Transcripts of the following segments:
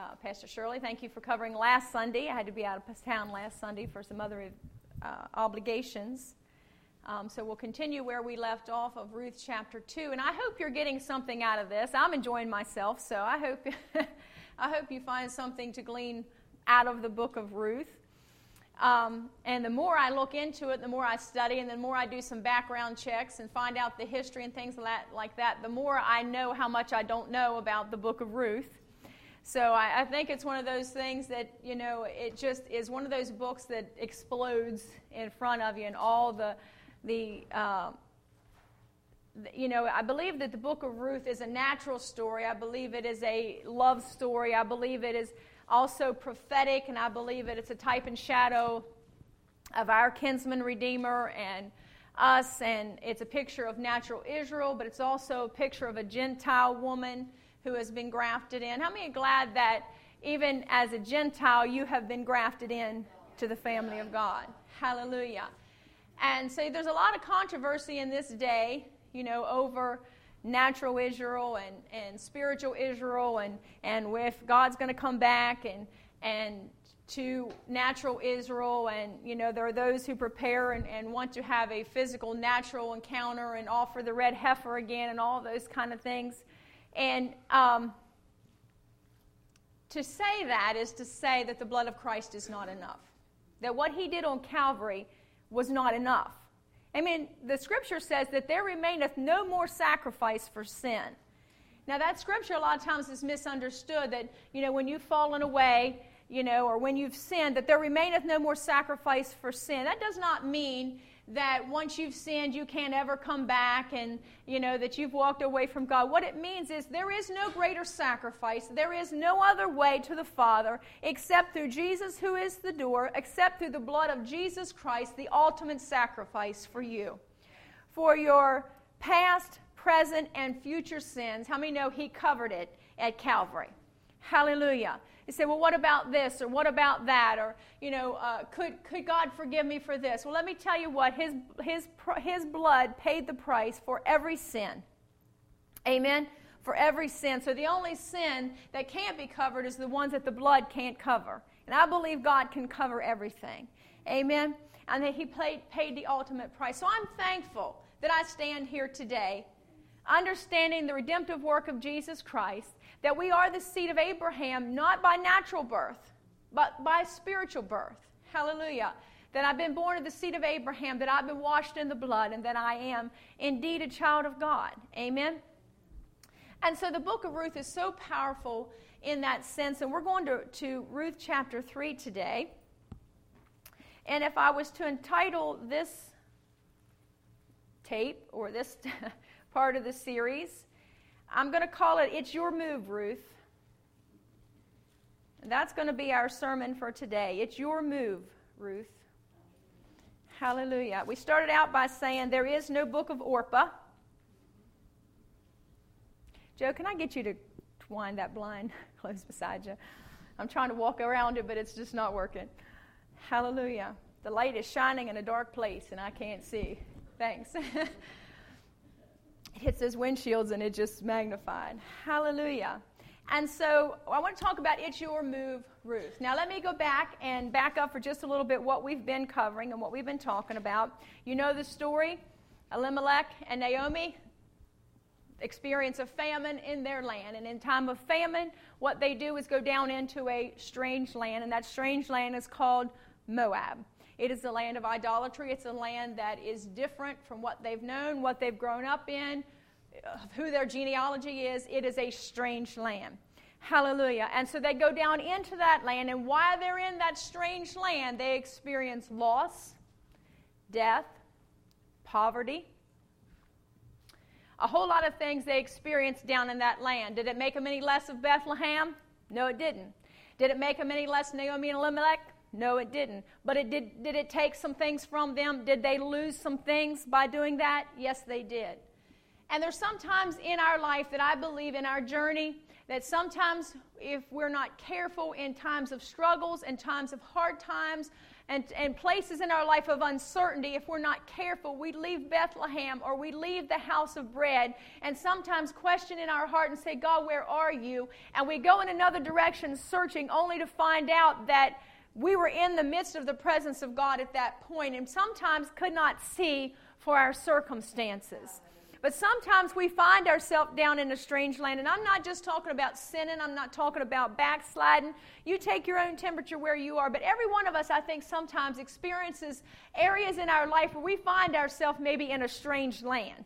Pastor Shirley. Thank you for covering last Sunday. I had to be out of town last Sunday for some other obligations. So we'll continue where we left off of Ruth chapter 2. And I hope you're getting something out of this. I'm enjoying myself, so I hope you find something to glean out of the book of Ruth. And the more I look into it, the more I study, and the more I do some background checks and find out the history and things like that, the more I know how much I don't know about the book of Ruth. So I think it's one of those things that, it just is one of those books that explodes in front of you, and all I believe that the book of Ruth is a natural story. I believe it is a love story. I believe it is also prophetic, and I believe that it's a type and shadow of our kinsman redeemer and us, and it's a picture of natural Israel, but it's also a picture of a Gentile woman who has been grafted in. How many are glad that even as a Gentile you have been grafted in to the family of God? Hallelujah. And so there's a lot of controversy in this day, over natural Israel and spiritual Israel, and if God's going to come back and to natural Israel, and there are those who prepare and want to have a physical natural encounter and offer the red heifer again and all those kind of things. And to say that is to say that the blood of Christ is not enough, that what he did on Calvary was not enough. I mean, the scripture says that there remaineth no more sacrifice for sin. Now, that scripture a lot of times is misunderstood, that, when you've fallen away, or when you've sinned, that there remaineth no more sacrifice for sin. That does not mean that once you've sinned, you can't ever come back and, that you've walked away from God. What it means is there is no greater sacrifice. There is no other way to the Father except through Jesus, who is the door, except through the blood of Jesus Christ, the ultimate sacrifice for you. For your past, present, and future sins, how many know he covered it at Calvary? Hallelujah. You say, well, what about this, or what about that, or, could God forgive me for this? Well, let me tell you what, his blood paid the price for every sin. Amen? For every sin. So the only sin that can't be covered is the ones that the blood can't cover. And I believe God can cover everything. Amen? And that he paid the ultimate price. So I'm thankful that I stand here today, understanding the redemptive work of Jesus Christ, that we are the seed of Abraham, not by natural birth, but by spiritual birth. Hallelujah. That I've been born of the seed of Abraham, that I've been washed in the blood, and that I am indeed a child of God. Amen? And so the book of Ruth is so powerful in that sense, and we're going to Ruth chapter 3 today. And if I was to entitle this tape, or this part of the series, I'm going to call it, It's Your Move, Ruth. And that's going to be our sermon for today. It's your move, Ruth. Hallelujah. We started out by saying there is no book of Orpah. Joe, can I get you to wind that blind close beside you? I'm trying to walk around it, but it's just not working. Hallelujah. The light is shining in a dark place, and I can't see. Thanks. It hits those windshields and it just magnified. Hallelujah. And so I want to talk about It's Your Move, Ruth. Now let me go back up for just a little bit what we've been covering and what we've been talking about. You know the story. Elimelech and Naomi experience a famine in their land. And in time of famine, what they do is go down into a strange land. And that strange land is called Moab. It is the land of idolatry. It's a land that is different from what they've known, what they've grown up in, who their genealogy is. It is a strange land. Hallelujah. And so they go down into that land, and while they're in that strange land, they experience loss, death, poverty, a whole lot of things they experienced down in that land. Did it make them any less of Bethlehem? No, it didn't. Did it make them any less Naomi and Elimelech? No, it didn't. But did it take some things from them? Did they lose some things by doing that? Yes, they did. And there's sometimes in our life that I believe in our journey That sometimes if we're not careful in times of struggles and times of hard times and places in our life of uncertainty, if we're not careful, we leave Bethlehem or we leave the house of bread and sometimes question in our heart and say, God, where are you? And we go in another direction searching only to find out that we were in the midst of the presence of God at that point and sometimes could not see for our circumstances. But sometimes we find ourselves down in a strange land. And I'm not just talking about sinning. I'm not talking about backsliding. You take your own temperature where you are. But every one of us, I think, sometimes experiences areas in our life where we find ourselves maybe in a strange land.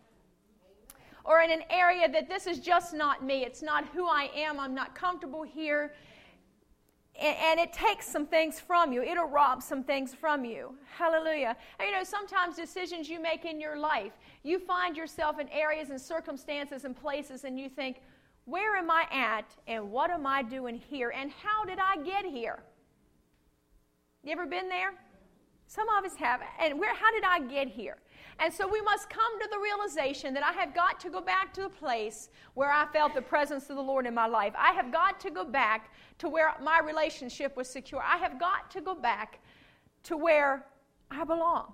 Or in an area that this is just not me. It's not who I am. I'm not comfortable here. And it takes some things from you. It'll rob some things from you. Hallelujah. And sometimes decisions you make in your life, you find yourself in areas and circumstances and places and you think, where am I at and what am I doing here and how did I get here? You ever been there? Some of us have. And how did I get here? And so we must come to the realization that I have got to go back to the place where I felt the presence of the Lord in my life. I have got to go back to where my relationship was secure. I have got to go back to where I belong.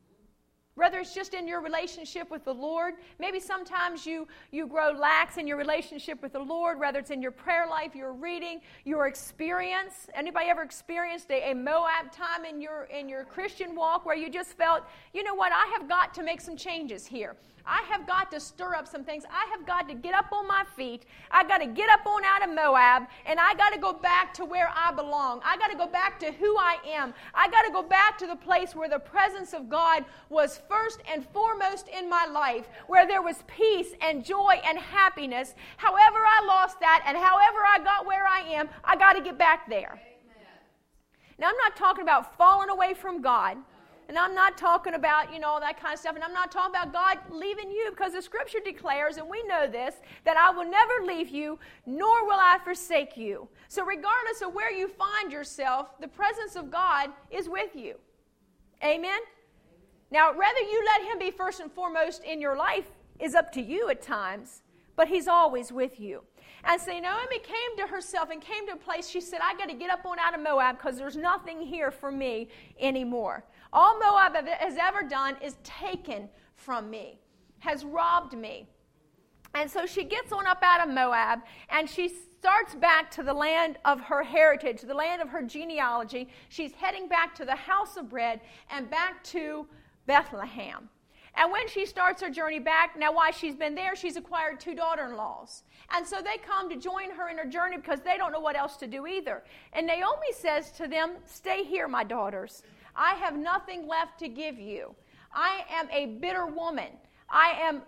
Whether it's just in your relationship with the Lord, maybe sometimes you grow lax in your relationship with the Lord, whether it's in your prayer life, your reading, your experience. Anybody ever experienced a Moab time in your Christian walk where you just felt, you know what, I have got to make some changes here. I have got to stir up some things. I have got to get up on my feet. I got to get up on out of Moab, and I got to go back to where I belong. I got to go back to who I am. I got to go back to the place where the presence of God was first and foremost in my life, where there was peace and joy and happiness. However I lost that and however I got where I am, I got to get back there. Amen. Now, I'm not talking about falling away from God. And I'm not talking about, all that kind of stuff. And I'm not talking about God leaving you, because the Scripture declares, and we know this, that I will never leave you, nor will I forsake you. So regardless of where you find yourself, the presence of God is with you. Amen? Now, whether you let Him be first and foremost in your life is up to you at times, but He's always with you. And so Naomi came to herself and came to a place, she said, I got to get up on out of Moab because there's nothing here for me anymore. All Moab has ever done is taken from me, has robbed me. And so she gets on up out of Moab and she starts back to the land of her heritage, the land of her genealogy. She's heading back to the house of bread and back to Bethlehem. And when she starts her journey back, now while she's been there, she's acquired 2 daughter-in-laws. And so they come to join her in her journey because they don't know what else to do either. And Naomi says to them, stay here, my daughters. I have nothing left to give you. I am a bitter woman. I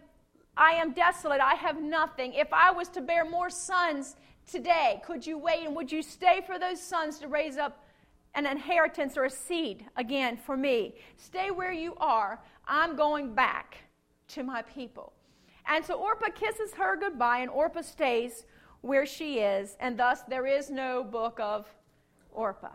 am desolate. I have nothing. If I was to bear more sons today, could you wait and would you stay for those sons to raise up an inheritance or a seed again for me? Stay where you are. I'm going back to my people. And so Orpah kisses her goodbye, and Orpah stays where she is, and thus there is no book of Orpah.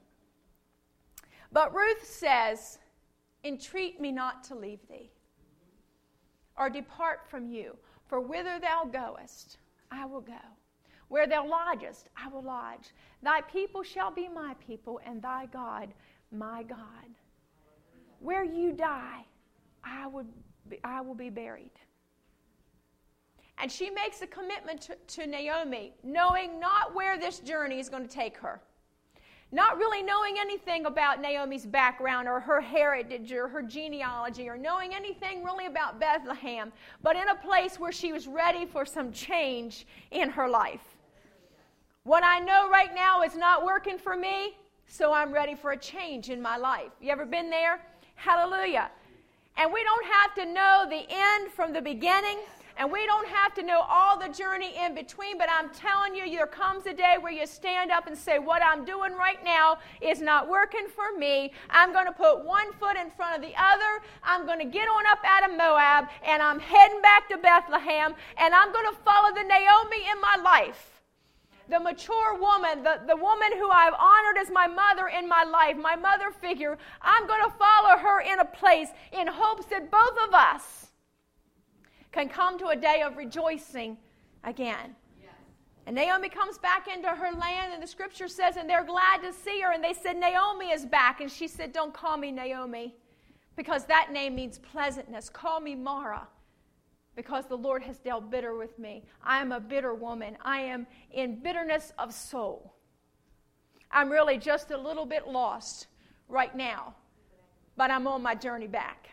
But Ruth says, entreat me not to leave thee, or depart from you, for whither thou goest, I will go. Where thou lodgest, I will lodge. Thy people shall be my people, and thy God, my God. Where you die, I will be buried. And she makes a commitment to Naomi, knowing not where this journey is going to take her. Not really knowing anything about Naomi's background or her heritage or her genealogy or knowing anything really about Bethlehem, but in a place where she was ready for some change in her life. What I know right now is not working for me, so I'm ready for a change in my life. You ever been there? Hallelujah. And we don't have to know the end from the beginning. And we don't have to know all the journey in between, but I'm telling you, there comes a day where you stand up and say, what I'm doing right now is not working for me. I'm going to put one foot in front of the other. I'm going to get on up out of Moab, and I'm heading back to Bethlehem, and I'm going to follow the Naomi in my life. The mature woman, the woman who I've honored as my mother in my life, my mother figure, I'm going to follow her in a place in hopes that both of us can come to a day of rejoicing again. Yes. And Naomi comes back into her land, and the scripture says, and they're glad to see her. And they said, Naomi is back. And she said, don't call me Naomi, because that name means pleasantness. Call me Mara, because the Lord has dealt bitter with me. I am a bitter woman. I am in bitterness of soul. I'm really just a little bit lost right now, but I'm on my journey back.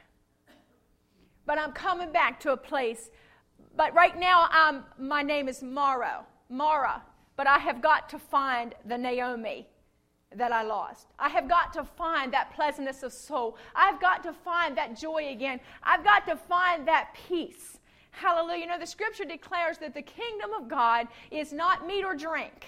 But I'm coming back to a place. But right now, my name is Mara, but I have got to find the Naomi that I lost. I have got to find that pleasantness of soul. I've got to find that joy again. I've got to find that peace. Hallelujah. You know, the scripture declares that the kingdom of God is not meat or drink,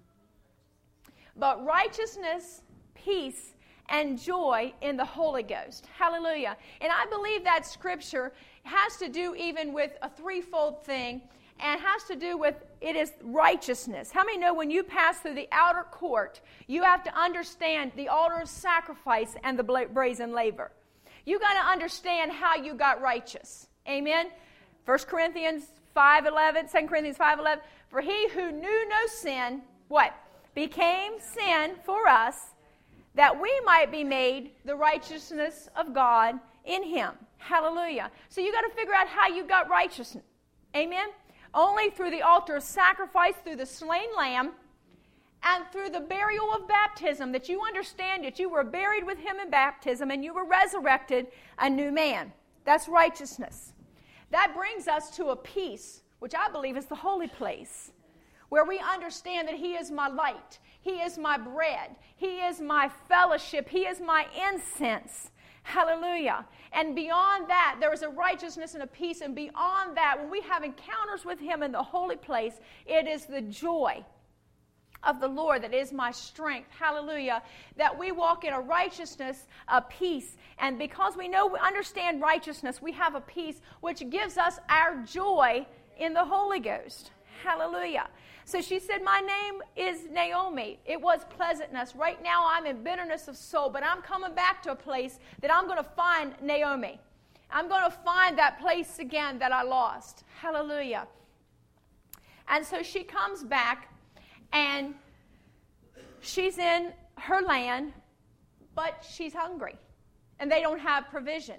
but righteousness, peace, and joy in the Holy Ghost. Hallelujah. And I believe that scripture has to do even with a threefold thing, and has to do with, it is righteousness. How many know when you pass through the outer court, you have to understand the altar of sacrifice and the brazen laver. You got to understand how you got righteous. Amen? 1 Corinthians 5:11, 2 Corinthians 5:11, for he who knew no sin, what? Became sin for us, that we might be made the righteousness of God in him. Hallelujah. So you got to figure out how you got righteousness. Amen? Only through the altar of sacrifice, through the slain lamb, and through the burial of baptism, that you understand that you were buried with him in baptism and you were resurrected a new man. That's righteousness. That brings us to a peace, which I believe is the holy place, where we understand that he is my light, he is my bread, he is my fellowship, he is my incense. Hallelujah. And beyond that, there is a righteousness and a peace. And beyond that, when we have encounters with him in the holy place, it is the joy of the Lord that is my strength. Hallelujah. That we walk in a righteousness, a peace. And because we understand righteousness, we have a peace which gives us our joy in the Holy Ghost. Hallelujah. So she said, my name is Naomi. It was pleasantness. Right now I'm in bitterness of soul, but I'm coming back to a place that I'm going to find Naomi. I'm going to find that place again that I lost. Hallelujah. And so she comes back, and she's in her land, but she's hungry, and they don't have provision.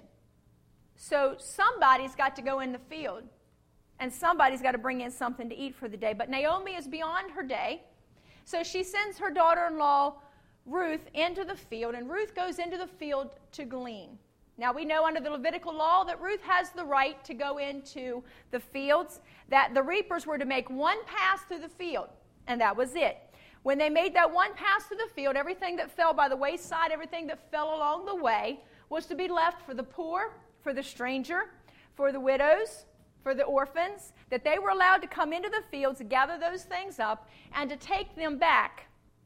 So somebody's got to go in the field. And somebody's got to bring in something to eat for the day. But Naomi is beyond her day. So she sends her daughter-in-law, Ruth, into the field. And Ruth goes into the field to glean. Now we know under the Levitical law that Ruth has the right to go into the fields. That the reapers were to make one pass through the field. And that was it. When they made that one pass through the field, everything that fell by the wayside, everything that fell along the way, was to be left for the poor, for the stranger, for the widows, for the orphans, that they were allowed to come into the fields, gather those things up, and to take them back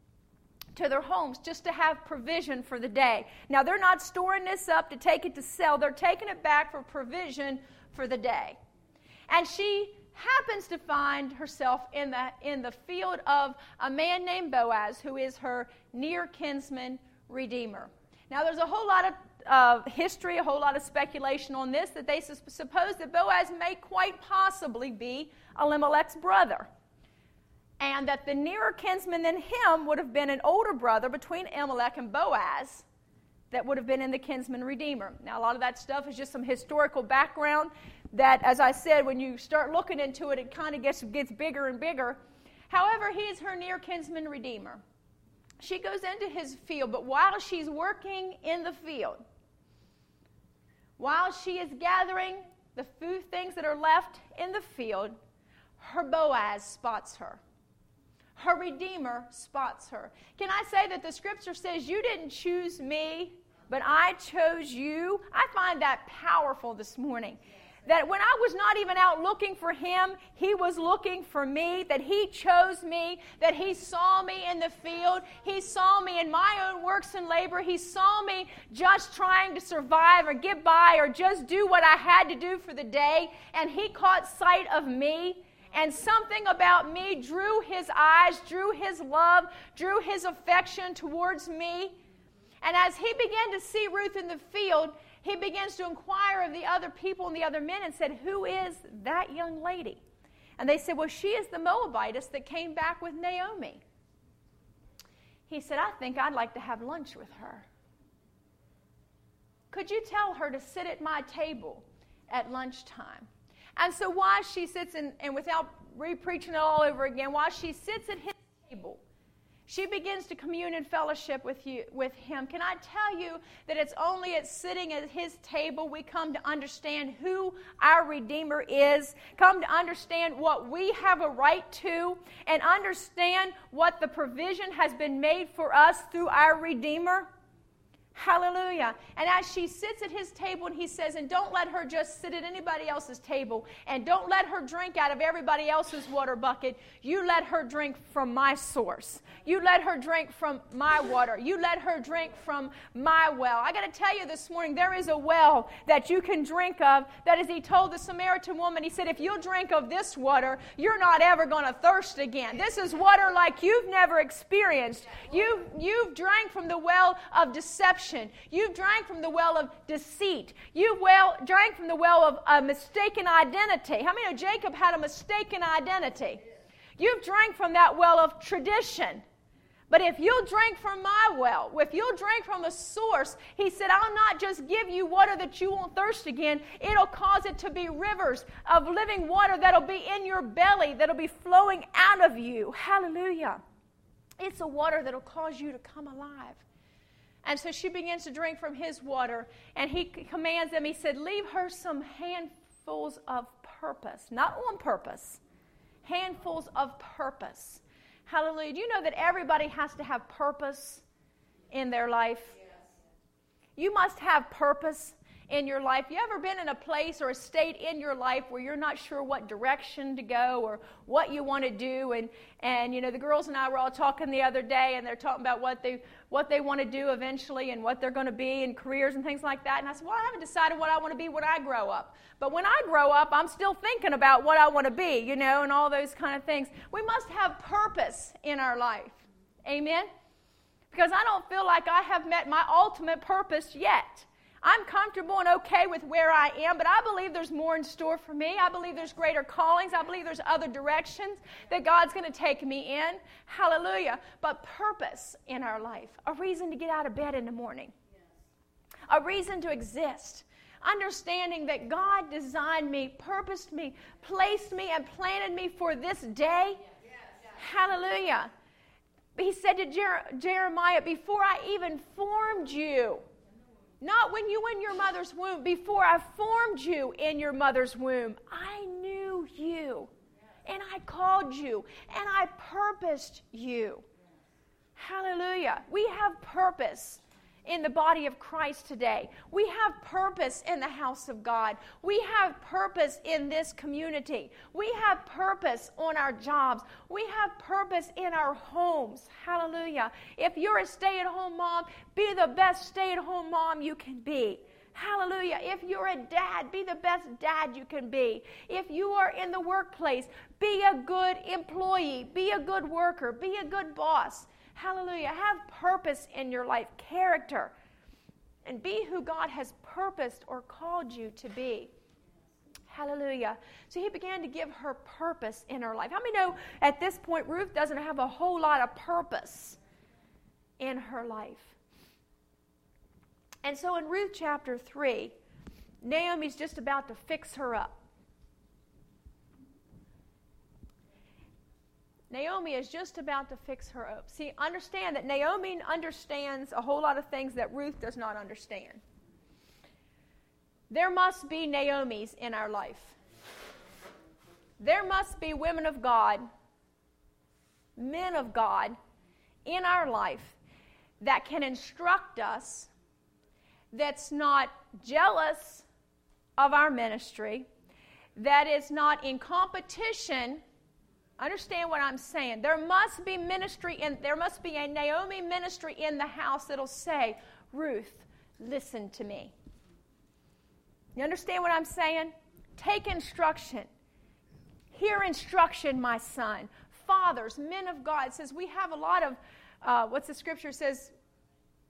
to their homes just to have provision for the day. Now, they're not storing this up to take it to sell. They're taking it back for provision for the day. And she happens to find herself in the field of a man named Boaz, who is her near kinsman redeemer. Now, there's a whole lot of history, a whole lot of speculation on this, that they suppose that Boaz may quite possibly be Elimelech's brother, and that the nearer kinsman than him would have been an older brother between Elimelech and Boaz that would have been in the kinsman redeemer. Now, a lot of that stuff is just some historical background that, as I said, when you start looking into it, it kind of gets bigger and bigger. However, he is her near kinsman redeemer. She goes into his field, but while she's working in the field, while she is gathering the few things that are left in the field, her Boaz spots her. Her Redeemer spots her. Can I say that the scripture says, you didn't choose me, but I chose you? I find that powerful this morning. That when I was not even out looking for him, he was looking for me, that he chose me, that he saw me in the field, he saw me in my own works and labor, he saw me just trying to survive or get by or just do what I had to do for the day, and he caught sight of me, and something about me drew his eyes, drew his love, drew his affection towards me. And as he began to see Ruth in the field, he begins to inquire of the other people and the other men and said, who is that young lady? And they said, well, she is the Moabitess that came back with Naomi. He said, I think I'd like to have lunch with her. Could you tell her to sit at my table at lunchtime? And so while she sits, and without re-preaching it all over again, while she sits at his table, she begins to commune and fellowship with him. Can I tell you that it's only at sitting at his table we come to understand who our Redeemer is, come to understand what we have a right to, and understand what the provision has been made for us through our Redeemer? Hallelujah. And as she sits at his table, and he says, and don't let her just sit at anybody else's table, and don't let her drink out of everybody else's water bucket. You let her drink from my source. You let her drink from my water. You let her drink from my well. I got to tell you this morning, there is a well that you can drink of. That is, he told the Samaritan woman, he said, if you'll drink of this water, you're not ever going to thirst again. This is water like you've never experienced. You've drank from the well of deception. You've drank from the well of deceit. You drank from the well of a mistaken identity. How many know Jacob had a mistaken identity? You've drank from that well of tradition. But if you'll drink from my well, if you'll drink from the source, he said, I'll not just give you water that you won't thirst again. It'll cause it to be rivers of living water that'll be in your belly, that'll be flowing out of you. Hallelujah. It's a water that'll cause you to come alive. And so she begins to drink from his water, and he commands them, he said, leave her some handfuls of purpose. Not on purpose. Handfuls of purpose. Hallelujah. Do you know that everybody has to have purpose in their life? Yes. You must have purpose in your life. You ever been in a place or a state in your life where you're not sure what direction to go or what you want to do? And you know, the girls and I were all talking the other day, and they're talking about what they want to do eventually and what they're going to be in careers and things like that. And I said, well, I haven't decided what I want to be when I grow up. But when I grow up, I'm still thinking about what I want to be, you know, and all those kind of things. We must have purpose in our life. Amen? Because I don't feel like I have met my ultimate purpose yet. I'm comfortable and okay with where I am, but I believe there's more in store for me. I believe there's greater callings. I believe there's other directions that God's going to take me in. Hallelujah. But purpose in our life, a reason to get out of bed in the morning, a reason to exist, understanding that God designed me, purposed me, placed me, and planted me for this day. Hallelujah. He said to Jeremiah, before I even formed you, not when you were in your mother's womb. Before I formed you in your mother's womb, I knew you, and I called you, and I purposed you. Hallelujah. We have purpose in the body of Christ today. We have purpose in the house of God. We have purpose in this community. We have purpose on our jobs. We have purpose in our homes. Hallelujah. If you're a stay-at-home mom, be the best stay-at-home mom you can be. Hallelujah. If you're a dad, be the best dad you can be. If you are in the workplace, be a good employee. Be a good worker. Be a good boss. Hallelujah. Have purpose in your life, character, and be who God has purposed or called you to be. Hallelujah. So he began to give her purpose in her life. How many know at this point Ruth doesn't have a whole lot of purpose in her life? And so in Ruth chapter 3, Naomi's just about to fix her up. Naomi is just about to fix her up. See, understand that Naomi understands a whole lot of things that Ruth does not understand. There must be Naomis in our life. There must be women of God, men of God in our life that can instruct us, that's not jealous of our ministry, that is not in competition. Understand what I'm saying. There must be ministry, and there must be a Naomi ministry in the house that'll say, Ruth, listen to me. You understand what I'm saying? Take instruction. Hear instruction, my son. Fathers, men of God. It says we have a lot of, what's the scripture says?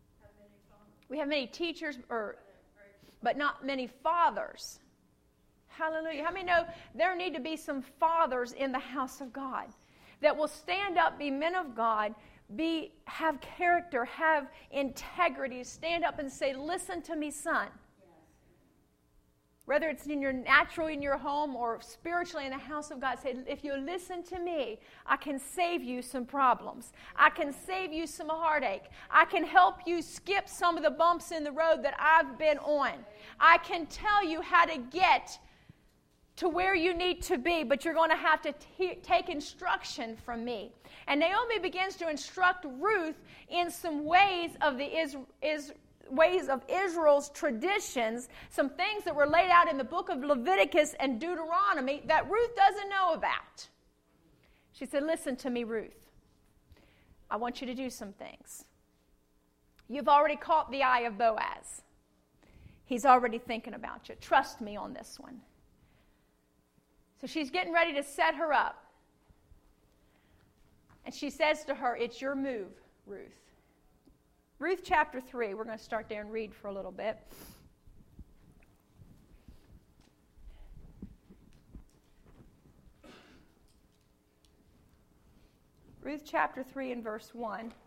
We have many teachers, but not many fathers. Hallelujah. How many know there need to be some fathers in the house of God that will stand up, be men of God, have character, have integrity, stand up and say, listen to me, son. Whether it's in your home or spiritually in the house of God, say, if you listen to me, I can save you some problems. I can save you some heartache. I can help you skip some of the bumps in the road that I've been on. I can tell you how to get to where you need to be, but you're going to have to take instruction from me. And Naomi begins to instruct Ruth in some ways of ways of Israel's traditions, some things that were laid out in the book of Leviticus and Deuteronomy that Ruth doesn't know about. She said, listen to me, Ruth. I want you to do some things. You've already caught the eye of Boaz. He's already thinking about you. Trust me on this one. So she's getting ready to set her up. And she says to her, it's your move, Ruth. Ruth chapter 3, we're going to start there and read for a little bit. Ruth chapter 3 and verse 1. It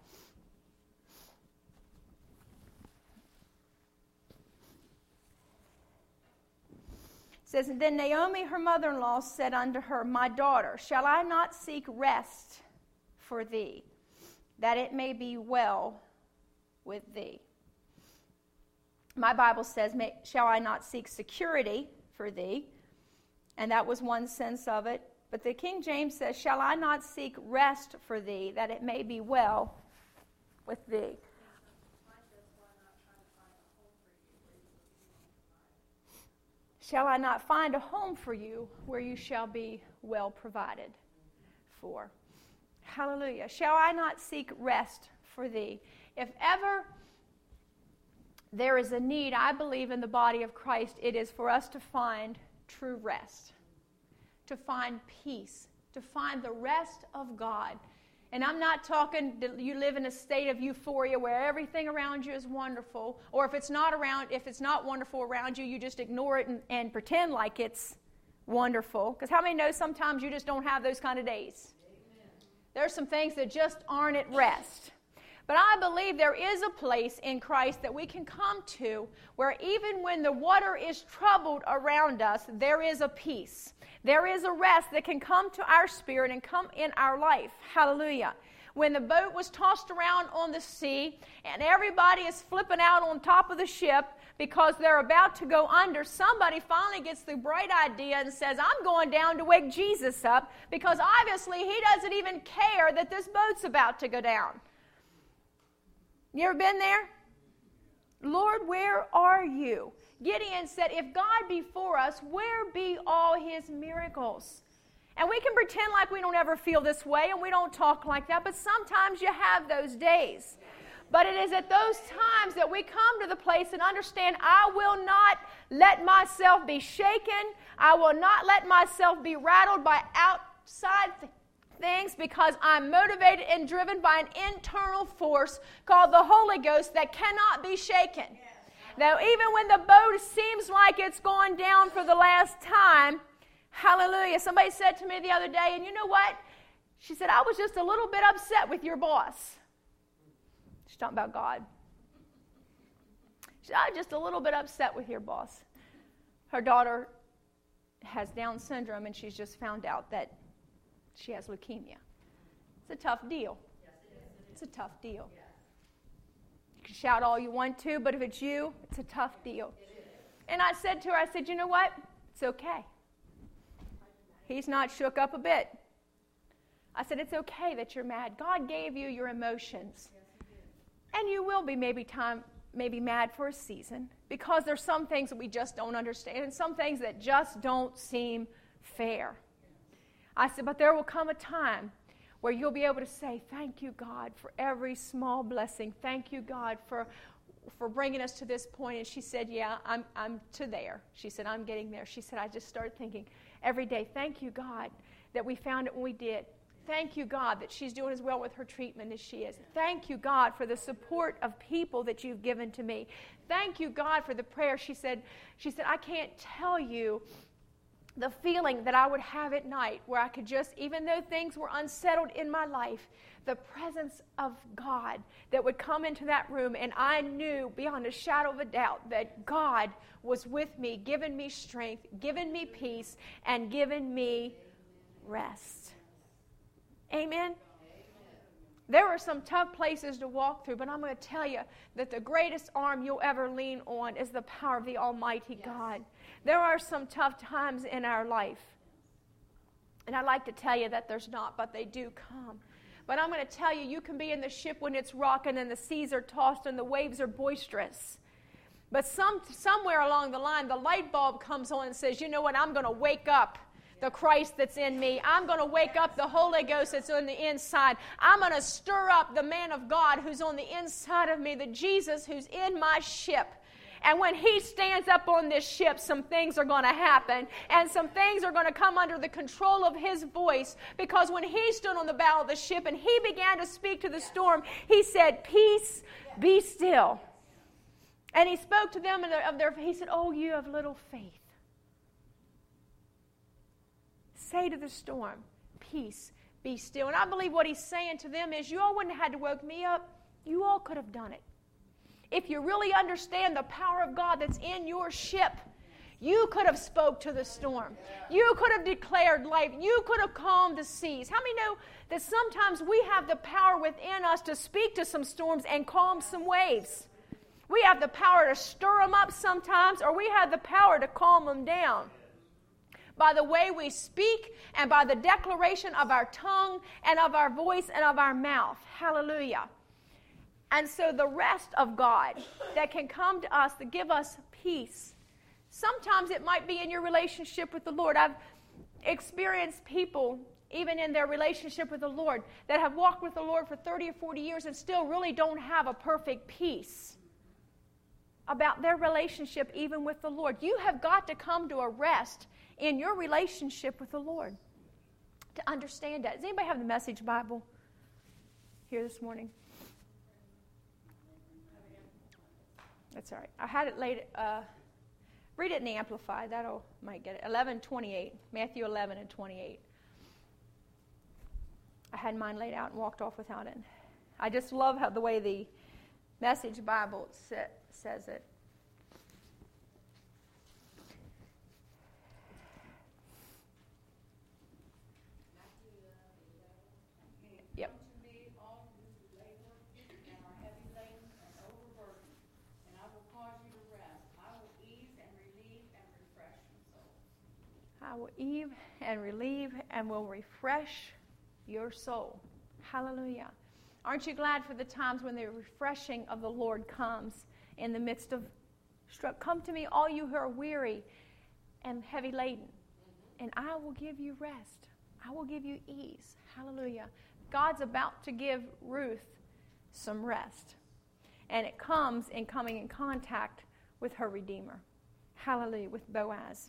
says, and then Naomi, her mother-in-law, said unto her, my daughter, shall I not seek rest for thee, that it may be well with thee? My Bible says, shall I not seek security for thee? And that was one sense of it. But the King James says, shall I not seek rest for thee, that it may be well with thee? Shall I not find a home for you where you shall be well provided for? Hallelujah. Shall I not seek rest for thee? If ever there is a need, I believe, in the body of Christ, it is for us to find true rest, to find peace, to find the rest of God. And I'm not talking that you live in a state of euphoria where everything around you is wonderful, or if it's not wonderful around you, you just ignore it and pretend like it's wonderful. Because how many know sometimes you just don't have those kind of days? Amen. There are some things that just aren't at rest. But I believe there is a place in Christ that we can come to where even when the water is troubled around us, there is a peace. There is a rest that can come to our spirit and come in our life. Hallelujah. When the boat was tossed around on the sea and everybody is flipping out on top of the ship because they're about to go under, somebody finally gets the bright idea and says, I'm going down to wake Jesus up, because obviously he doesn't even care that this boat's about to go down. You ever been there? Lord, where are you? Gideon said, if God be for us, where be all his miracles? And we can pretend like we don't ever feel this way and we don't talk like that, but sometimes you have those days. But it is at those times that we come to the place and understand, I will not let myself be shaken. I will not let myself be rattled by outside things, because I'm motivated and driven by an internal force called the Holy Ghost that cannot be shaken. Now, even when the boat seems like it's gone down for the last time, hallelujah. Somebody said to me the other day, and you know what? She said, I was just a little bit upset with your boss. She's talking about God. She said, I was just a little bit upset with your boss. Her daughter has Down syndrome, and she's just found out that she has leukemia. It's a tough deal. It's a tough deal. You can shout all you want to, but if it's you, it's a tough deal. And I said to her, I said, you know what? It's okay. He's not shook up a bit. I said, it's okay that you're mad. God gave you your emotions. And you will be maybe mad for a season, because there's some things that we just don't understand and some things that just don't seem fair. I said, but there will come a time where you'll be able to say, thank you, God, for every small blessing. Thank you, God, for bringing us to this point. And she said, yeah, I'm to there. She said, I'm getting there. She said, I just started thinking every day, thank you, God, that we found it when we did. Thank you, God, that she's doing as well with her treatment as she is. Thank you, God, for the support of people that you've given to me. Thank you, God, for the prayer. She said, I can't tell you the feeling that I would have at night where I could just, even though things were unsettled in my life, the presence of God that would come into that room, and I knew beyond a shadow of a doubt that God was with me, giving me strength, giving me peace, and giving me rest. Amen? There are some tough places to walk through, but I'm going to tell you that the greatest arm you'll ever lean on is the power of the Almighty God. There are some tough times in our life. And I'd like to tell you that there's not, but they do come. But I'm going to tell you, you can be in the ship when it's rocking and the seas are tossed and the waves are boisterous. But somewhere along the line, the light bulb comes on and says, you know what, I'm going to wake up the Christ that's in me. I'm going to wake up the Holy Ghost that's on the inside. I'm going to stir up the man of God who's on the inside of me, the Jesus who's in my ship. And when he stands up on this ship, some things are going to happen. And some things are going to come under the control of his voice. Because when he stood on the bow of the ship and he began to speak to the storm, he said, peace, be still. And he spoke to them, he said, oh, you have little faith. Say to the storm, peace, be still. And I believe what he's saying to them is, you all wouldn't have had to wake me up. You all could have done it. If you really understand the power of God that's in your ship, you could have spoke to the storm. You could have declared life. You could have calmed the seas. How many know that sometimes we have the power within us to speak to some storms and calm some waves? We have the power to stir them up sometimes, or we have the power to calm them down. By the way we speak and by the declaration of our tongue and of our voice and of our mouth. Hallelujah. And so the rest of God that can come to us to give us peace. Sometimes it might be in your relationship with the Lord. I've experienced people, even in their relationship with the Lord, that have walked with the Lord for 30 or 40 years and still really don't have a perfect peace about their relationship even with the Lord. You have got to come to a rest in your relationship with the Lord to understand that. Does anybody have the Message Bible here this morning? That's all right. I had it laid. Read it in the Amplified. Might get it. 11:28. Matthew 11:28. I had mine laid out and walked off without it. I just love the way the Message Bible says it. Yep. I will ease and relieve and will refresh your soul. Hallelujah. Aren't you glad for the times when the refreshing of the Lord comes in the midst of struggle? Come to me, all you who are weary and heavy laden, and I will give you rest. I will give you ease. Hallelujah. God's about to give Ruth some rest, and it comes in coming in contact with her Redeemer. Hallelujah, with Boaz.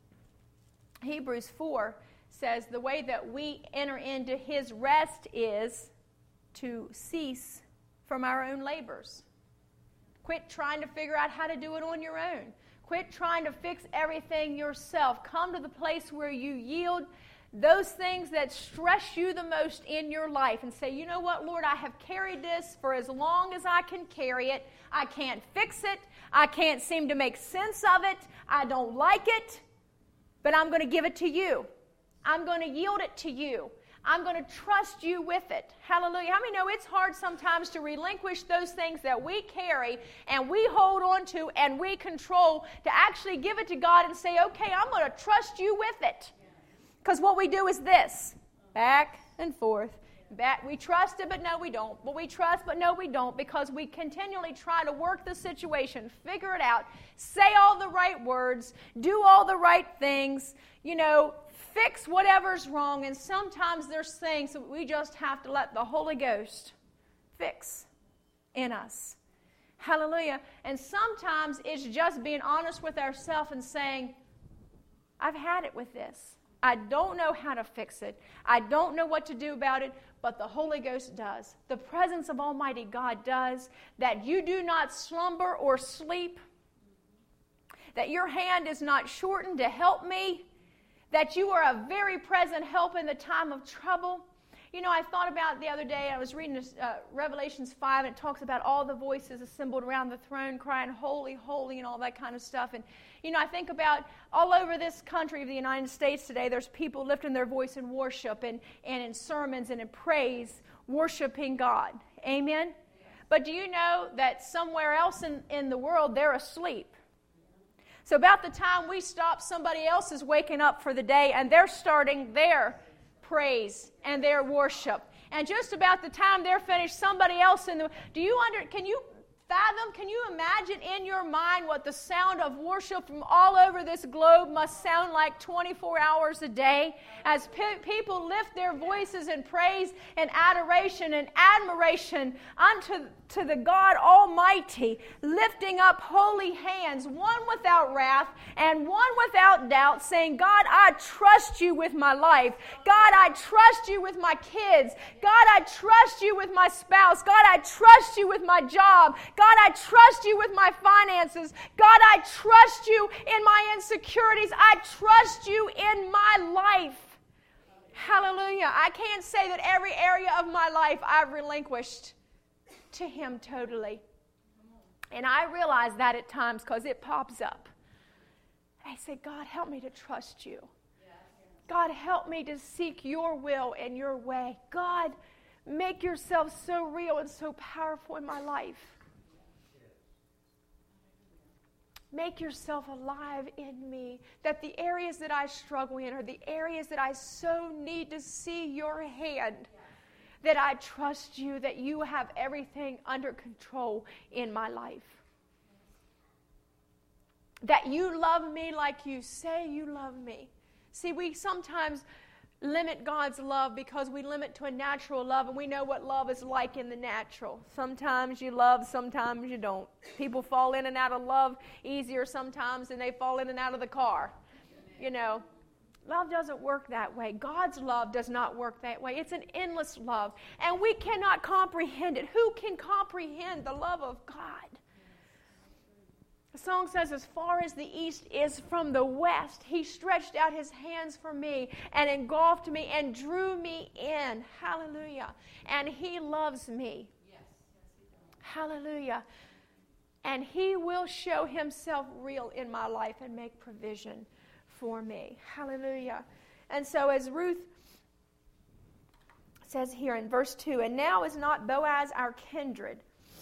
Hebrews 4 says the way that we enter into his rest is to cease from our own labors. Quit trying to figure out how to do it on your own. Quit trying to fix everything yourself. Come to the place where you yield those things that stress you the most in your life and say, you know what, Lord, I have carried this for as long as I can carry it. I can't fix it. I can't seem to make sense of it. I don't like it. But I'm going to give it to you. I'm going to yield it to you. I'm going to trust you with it. Hallelujah. How many know it's hard sometimes to relinquish those things that we carry and we hold on to and we control, to actually give it to God and say, okay, I'm going to trust you with it. Because what we do is this, back and forth. We trust it, but no, we don't. But we trust, but no, we don't, because we continually try to work the situation, figure it out, say all the right words, do all the right things, fix whatever's wrong. And sometimes there's things that we just have to let the Holy Ghost fix in us. Hallelujah. And sometimes it's just being honest with ourselves and saying, I've had it with this. I don't know how to fix it. I don't know what to do about it, but the Holy Ghost does. The presence of Almighty God does. That you do not slumber or sleep. That your hand is not shortened to help me. that you are a very present help in the time of trouble. You know, I thought about the other day, I was reading Revelations 5, and it talks about all the voices assembled around the throne crying, holy, holy, and all that kind of stuff. And, you know, I think about all over this country of the United States today, there's people lifting their voice in worship and in sermons and in praise, worshiping God. Amen? Yeah. But do you know that somewhere else in the world, they're asleep? So about the time we stop, somebody else is waking up for the day, and they're starting their praise and their worship. And just about the time they're finished, somebody else can you fathom, can you imagine in your mind what the sound of worship from all over this globe must sound like 24 hours a day as people lift their voices in praise and adoration and admiration unto the God Almighty, lifting up holy hands, one without wrath and one without doubt, saying, God, I trust you with my life. God, I trust you with my kids. God, I trust you with my spouse. God, I trust you with my job. God, I trust you with my finances. God, I trust you in my insecurities. I trust you in my life. Hallelujah. I can't say that every area of my life I've relinquished to Him totally. And I realize that at times because it pops up. I say, God, help me to trust you. God, help me to seek your will and your way. God, make yourself so real and so powerful in my life. Make yourself alive in me, that the areas that I struggle in are the areas that I so need to see your hand, that I trust you, that you have everything under control in my life. That you love me like you say you love me. See, we sometimes limit God's love because we limit to a natural love, and we know what love is like in the natural. Sometimes you love, sometimes you don't. People fall in and out of love easier sometimes than they fall in and out of the car. You know, love doesn't work that way. God's love does not work that way. It's an endless love, and we cannot comprehend it. Who can comprehend the love of God? The song says, as far as the east is from the west, He stretched out His hands for me and engulfed me and drew me in. Hallelujah. And He loves me. Yes. Hallelujah. And He will show Himself real in my life and make provision for me. Hallelujah. And so as Ruth says here in verse 2, and now is not Boaz our kindred,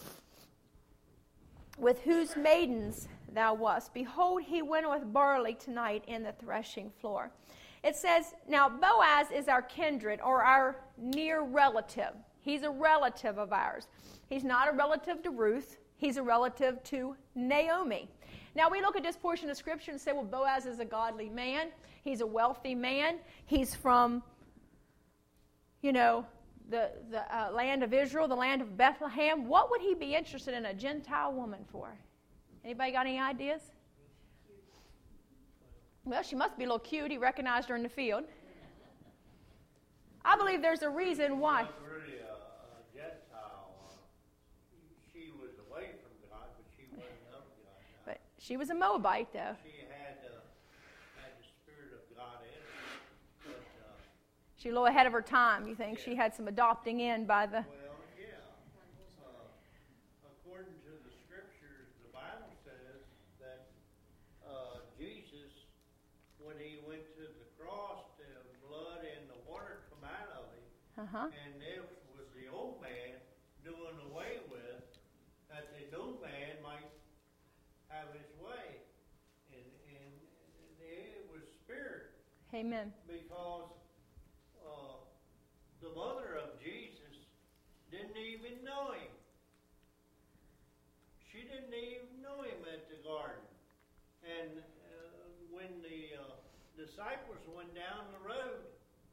with whose maidens thou wast? Behold, he winnoweth barley tonight in the threshing floor. It says, now Boaz is our kindred, or our near relative. He's a relative of ours. He's not a relative to Ruth. He's a relative to Naomi. Now we look at this portion of Scripture and say, well, Boaz is a godly man. He's a wealthy man. He's from, the land of Israel, the land of Bethlehem. What would he be interested in a Gentile woman for? Anybody got any ideas? Well, she must be a little cute. He recognized her in the field. I believe there's a reason why. She was really a Gentile. She was away from God, but she wasn't of God. But she was a Moabite, though. She had the Spirit of God in her. But, she's a little ahead of her time. You think she had some adopting in by the... Well, yeah. According to the Scriptures, the Bible says that Jesus, when He went to the cross, the blood and the water come out of Him, and it was the old man doing away with, that the new man might have his way. And it was Spirit. Amen. Because the mother of Jesus didn't even know Him. She didn't even know Him at the garden. And when the disciples went down the road,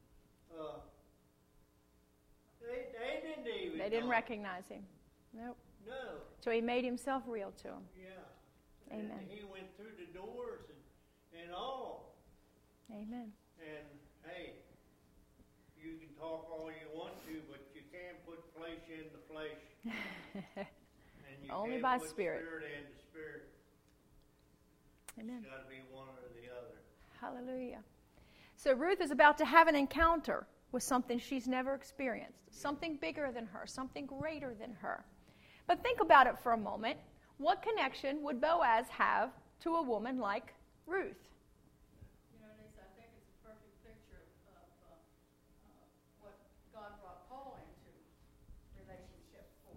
they didn't even They didn't know recognize Him. Nope. No. So He made Himself real to them. Yeah. Amen. And He went through the doors and all. Amen. And hey, you can talk all you want to, but you can't put flesh in the flesh. And you Only can't by put Spirit. Spirit in the Spirit. Amen. It's got to be one or the other. Hallelujah. So Ruth is about to have an encounter with something she's never experienced, something bigger than her, something greater than her. But think about it for a moment. What connection would Boaz have to a woman like Ruth? You know, Lisa, I think it's a perfect picture of what God brought Paul into relationship for.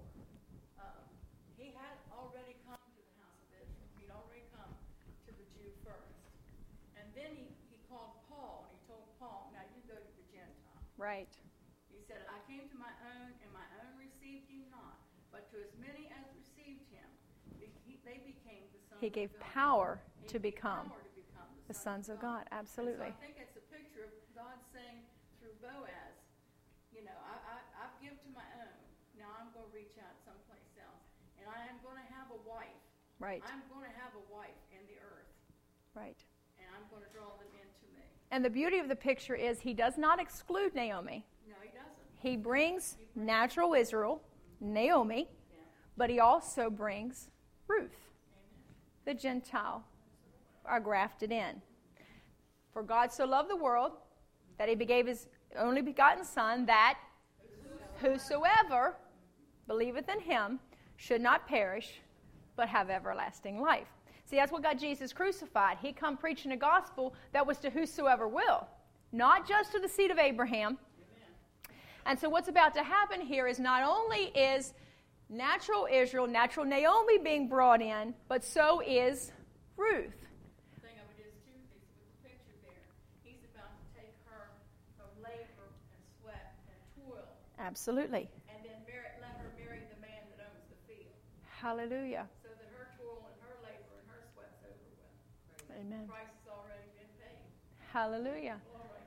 He had already come to the house of Israel. He'd already come to the Jew first. And then he called Paul, and he told Paul, now you go to the Gentile. Right. He said, I came to my own, and my own received you not. But to as many as received him, they became the sons of God. He gave power to become the sons of God. Absolutely. So I think it's a picture of God saying through Boaz, you know, I've given to my own. Now I'm going to reach out someplace else. And I am going to have a wife. Right. I'm going to have a wife in the earth. Right. And I'm going to draw them into me. And the beauty of the picture is he does not exclude Naomi. No, he doesn't. He brings natural Israel, Naomi, but he also brings Ruth, the Gentile, are grafted in. For God so loved the world that he gave his only begotten Son, that whosoever believeth in him should not perish, but have everlasting life. See, that's what got Jesus crucified. He come preaching a gospel that was to whosoever will, not just to the seed of Abraham. And so what's about to happen here is not only is natural Israel, natural Naomi being brought in, but so is Ruth. The thing of it is, too, with the picture there, he's about to take her from labor and sweat and toil. Absolutely. And then let her marry the man that owns the field. Hallelujah. So that her toil and her labor and her sweat's over with. Amen. The price has already been paid. Hallelujah. Glory.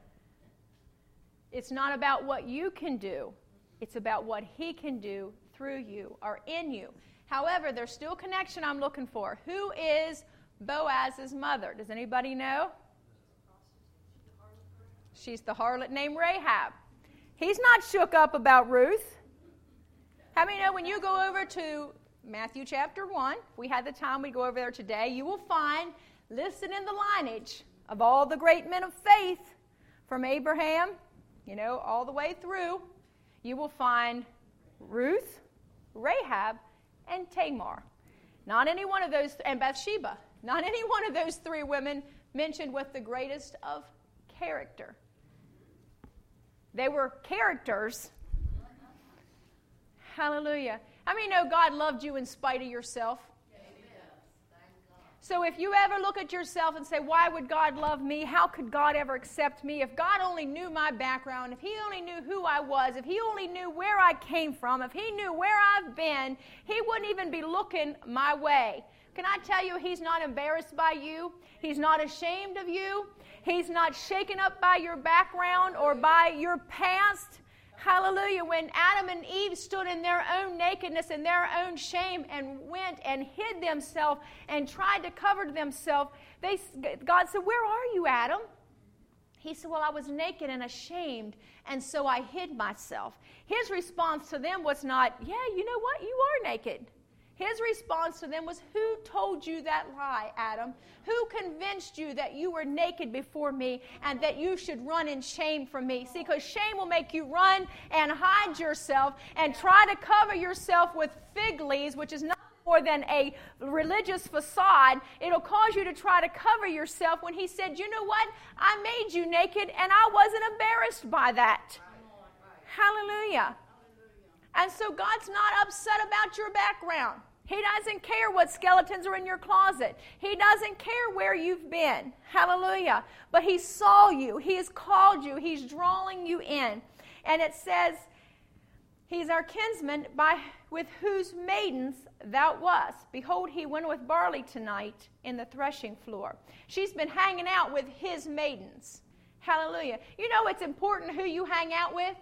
It's not about what you can do. It's about what he can do through you or in you. However, there's still a connection I'm looking for. Who is Boaz's mother? Does anybody know? She's the harlot named Rahab. He's not shook up about Ruth. How many know when you go over to Matthew chapter 1, if we had the time, we'd go over there today, you will find listed in the lineage of all the great men of faith from Abraham, you know, all the way through, you will find Ruth, Rahab, and Tamar. Not any one of those, and Bathsheba. Not any one of those three women mentioned with the greatest of character. They were characters. Hallelujah. How many know God loved you in spite of yourself? So if you ever look at yourself and say, why would God love me? How could God ever accept me? If God only knew my background, if he only knew who I was, if he only knew where I came from, if he knew where I've been, he wouldn't even be looking my way. Can I tell you, he's not embarrassed by you. He's not ashamed of you. He's not shaken up by your background or by your past. Hallelujah. When Adam and Eve stood in their own nakedness and their own shame and went and hid themselves and tried to cover themselves, God said, where are you, Adam? He said, well, I was naked and ashamed, and so I hid myself. His response to them was not, yeah, you know what? You are naked. His response to them was, who told you that lie, Adam? Who convinced you that you were naked before me and that you should run in shame from me? See, because shame will make you run and hide yourself and try to cover yourself with fig leaves, which is not more than a religious facade. It'll cause you to try to cover yourself when he said, you know what? I made you naked and I wasn't embarrassed by that. Hallelujah. And so God's not upset about your background. He doesn't care what skeletons are in your closet. He doesn't care where you've been. Hallelujah. But he saw you. He has called you. He's drawing you in. And it says, he's our kinsman with whose maidens thou wast. Behold, he went with barley tonight in the threshing floor. She's been hanging out with his maidens. Hallelujah. You know it's important who you hang out with?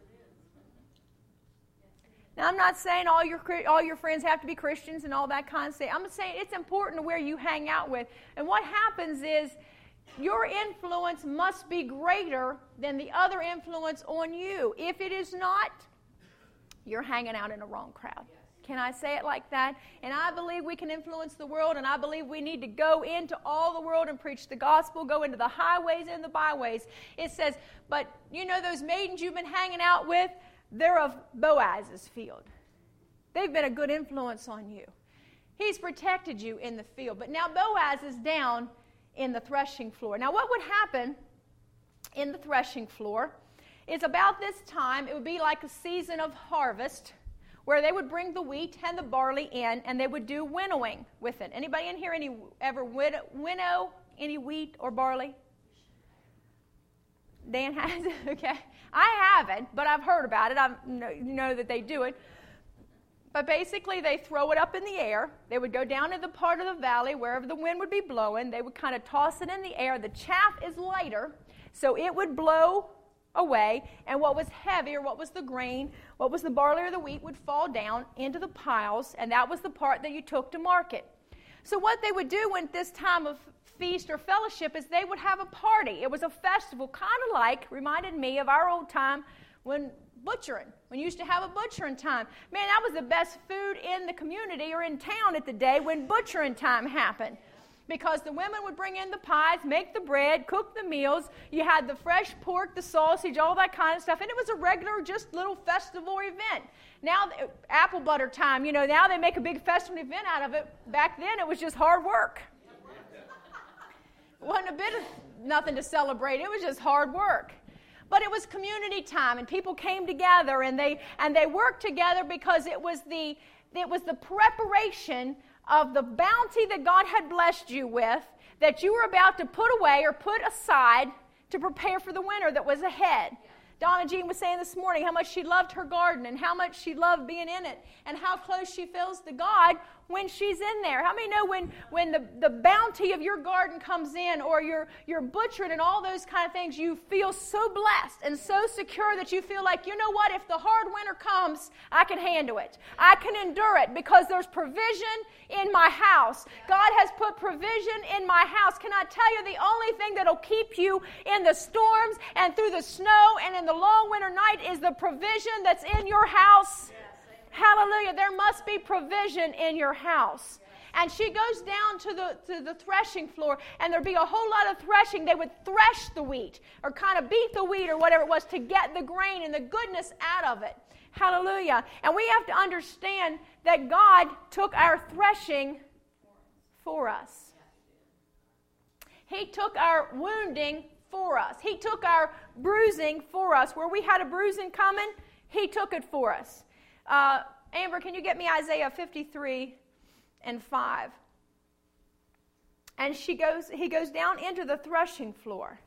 Now, I'm not saying all your friends have to be Christians and all that kind of stuff. I'm saying it's important where you hang out with. And what happens is your influence must be greater than the other influence on you. If it is not, you're hanging out in a wrong crowd. Can I say it like that? And I believe we can influence the world, and I believe we need to go into all the world and preach the gospel, go into the highways and the byways. It says, but you know those maidens you've been hanging out with, they're of Boaz's field. They've been a good influence on you. He's protected you in the field. But now Boaz is down in the threshing floor. Now what would happen in the threshing floor is about this time, it would be like a season of harvest where they would bring the wheat and the barley in and they would do winnowing with it. Anybody in here ever winnow any wheat or barley? Dan has it, okay. I haven't, but I've heard about it. I know that they do it. But basically, they throw it up in the air. They would go down to the part of the valley wherever the wind would be blowing. They would kind of toss it in the air. The chaff is lighter, so it would blow away. And what was heavier, what was the grain, what was the barley or the wheat would fall down into the piles, and that was the part that you took to market. So what they would do when this time of feast or fellowship is they would have a party. It was a festival, kind of like, reminded me of our old time when you used to have a butchering time. Man, that was the best food in the community or in town at the day when butchering time happened. Because the women would bring in the pies, make the bread, cook the meals. You had the fresh pork, the sausage, all that kind of stuff. And it was a regular, just little festival event. Now, apple butter time, now they make a big festival event out of it. Back then, it was just hard work. It wasn't a bit of nothing to celebrate. It was just hard work. But it was community time, and people came together, and they worked together because it was the preparation of the bounty that God had blessed you with that you were about to put away or put aside to prepare for the winter that was ahead. Donna Jean was saying this morning how much she loved her garden and how much she loved being in it and how close she feels to God when she's in there. How many know when the bounty of your garden comes in or you're butchered and all those kind of things, you feel so blessed and so secure that you feel like, you know what, if the hard winter comes, I can handle it. I can endure it because there's provision in my house. God has put provision in my house. Can I tell you the only thing that'll keep you in the storms and through the snow and in the long winter night is the provision that's in your house? Hallelujah. There must be provision in your house. And she goes down to the threshing floor, and there'd be a whole lot of threshing. They would thresh the wheat or kind of beat the wheat or whatever it was to get the grain and the goodness out of it. Hallelujah. And we have to understand that God took our threshing for us. He took our wounding for us. He took our bruising for us. Where we had a bruising coming, He took it for us. Amber, can you get me Isaiah 53 and 5? And he goes down into the threshing floor.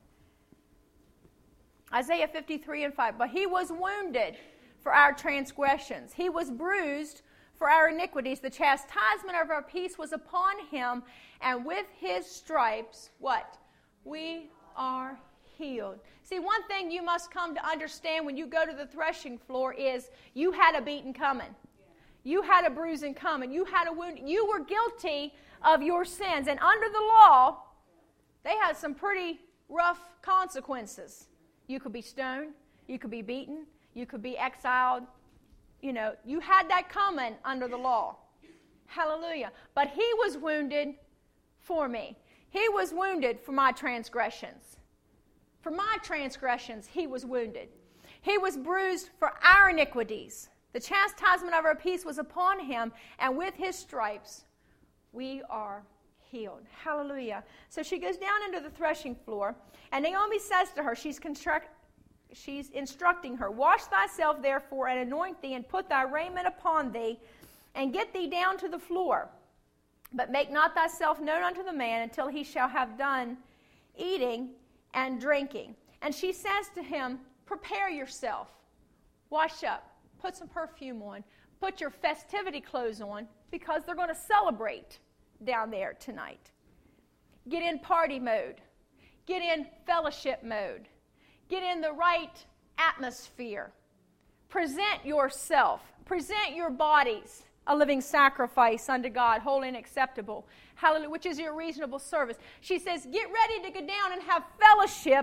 Isaiah 53 and 5. But He was wounded for our transgressions. He was bruised for our iniquities. The chastisement of our peace was upon Him, and with His stripes, what? We are healed. See, one thing you must come to understand when you go to the threshing floor is you had a beating coming. You had a bruising coming. You had a wound. You were guilty of your sins. And under the law, they had some pretty rough consequences. You could be stoned. You could be beaten. You could be exiled. You had that coming under the law. Hallelujah. But He was wounded for me. He was wounded for my transgressions. For my transgressions, He was wounded. He was bruised for our iniquities. The chastisement of our peace was upon Him, and with His stripes, we are healed. Hallelujah. So she goes down into the threshing floor, and Naomi says to her, she's instructing her, wash thyself therefore, and anoint thee, and put thy raiment upon thee, and get thee down to the floor. But make not thyself known unto the man until he shall have done eating and drinking. And she says to him, prepare yourself, wash up, put some perfume on, put your festivity clothes on, because they're going to celebrate down there tonight. Get in party mode. Get in fellowship mode. Get in the right atmosphere. Present yourself. Present your bodies a living sacrifice unto God, holy and acceptable. Hallelujah, which is your reasonable service. She says, get ready to go down and have fellowship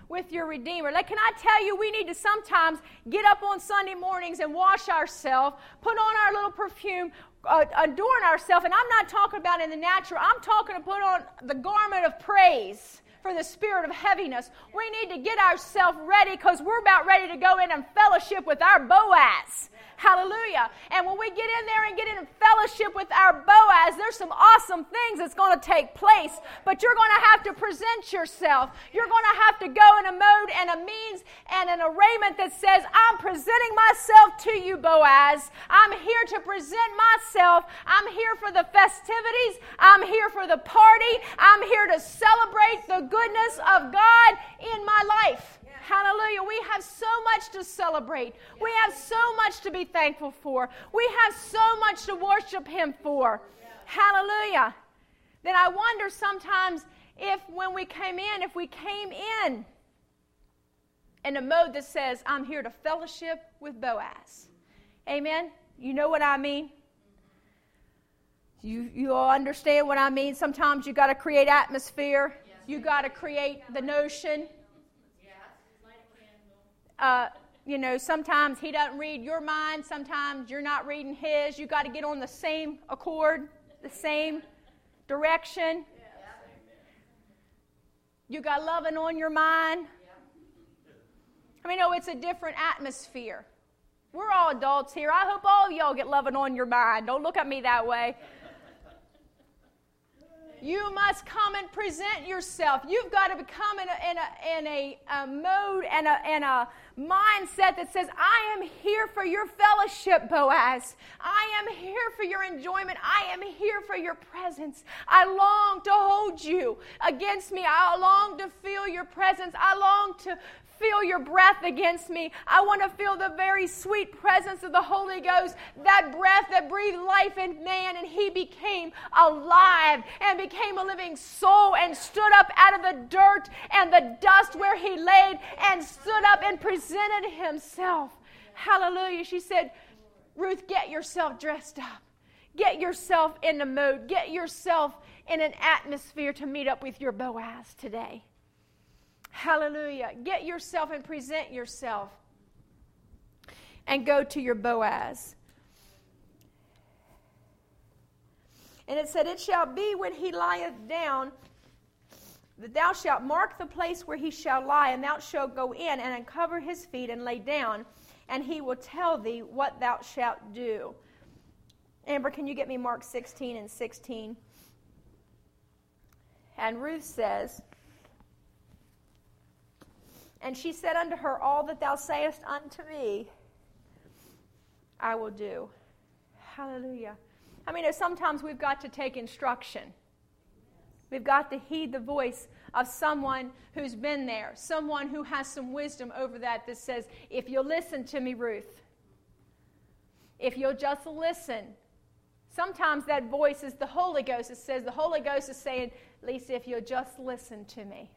with your Redeemer. Like, can I tell you, we need to sometimes get up on Sunday mornings and wash ourselves, put on our little perfume, adorn ourselves. And I'm not talking about in the natural. I'm talking to put on the garment of praise for the spirit of heaviness. We need to get ourselves ready because we're about ready to go in and fellowship with our Boaz. Hallelujah. And when we get in there and get in fellowship with our Boaz, there's some awesome things that's going to take place. But you're going to have to present yourself. You're going to have to go in a mode and a means and an arraignment that says, I'm presenting myself to you, Boaz. I'm here to present myself. I'm here for the festivities. I'm here for the party. I'm here to celebrate the goodness of God in my life. Hallelujah. We have so much to celebrate. We have so much to be thankful for. We have so much to worship Him for. Hallelujah. Then I wonder sometimes if when we came in, if we came in a mode that says, I'm here to fellowship with Boaz. Amen? You know what I mean? You all understand what I mean? Sometimes you got to create atmosphere. You got to create the notion. Sometimes he doesn't read your mind. Sometimes you're not reading his. You got to get on the same accord, the same direction. You got loving on your mind. It's a different atmosphere. We're all adults here. I hope all of y'all get loving on your mind. Don't look at me that way. You must come and present yourself. You've got to become in a mode and a mindset that says, I am here for your fellowship, Boaz. I am here for your enjoyment. I am here for your presence. I long to hold you against me. I long to feel your presence. I long to feel your breath against me. I want to feel the very sweet presence of the Holy Ghost, that breath that breathed life in man, and he became alive and became a living soul and stood up out of the dirt and the dust where he laid and stood up and presented himself. Hallelujah. She said, Ruth, get yourself dressed up. Get yourself in the mode. Get yourself in an atmosphere to meet up with your Boaz today. Hallelujah. Get yourself and present yourself and go to your Boaz. And it said, it shall be when he lieth down that thou shalt mark the place where he shall lie, and thou shalt go in and uncover his feet and lay down, and he will tell thee what thou shalt do. Amber, can you get me Mark 16 and 16? And Ruth says, and she said unto her, all that thou sayest unto me, I will do. Hallelujah. Sometimes we've got to take instruction. We've got to heed the voice of someone who's been there, someone who has some wisdom over that says, if you'll listen to me, Ruth, if you'll just listen. Sometimes that voice is the Holy Ghost. It says the Holy Ghost is saying, Lisa, if you'll just listen to me.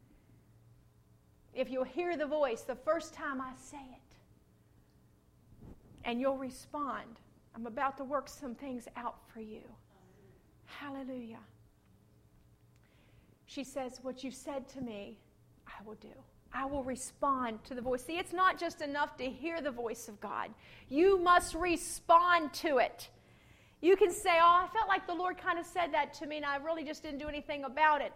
If you'll hear the voice the first time I say it, and you'll respond, I'm about to work some things out for you. Hallelujah. She says, what you said to me, I will do. I will respond to the voice. See, it's not just enough to hear the voice of God. You must respond to it. You can say, I felt like the Lord kind of said that to me, and I really just didn't do anything about it.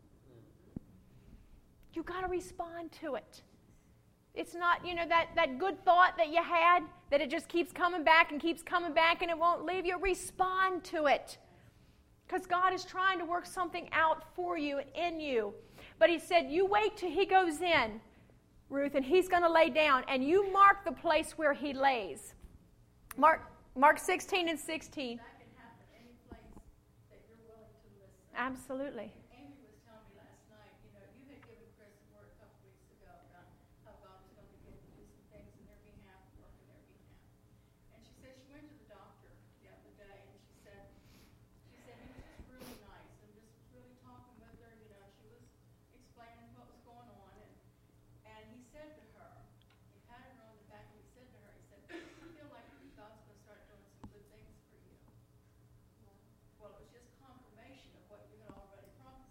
You got to respond to it. It's not, that good thought that you had, that it just keeps coming back and it won't leave you. Respond to it. Because God is trying to work something out for you and in you. But he said, you wait till he goes in, Ruth, and he's going to lay down, and you mark the place where he lays. Mark 16 and 16. That can happen any place that you're willing to listen. Absolutely. Amy was telling me last night, you had given Chris a word a couple weeks ago about how God was going to begin to do some things in their behalf, work in their behalf. And she said she went to the doctor the other day, and she said he was just really nice and just really talking with her. She was explaining what was going on, and he said to her, he patted her on the back, and he said to her, I feel like God's going to start doing some good things for you. Well, it was just confirmation of what you had already prophesied.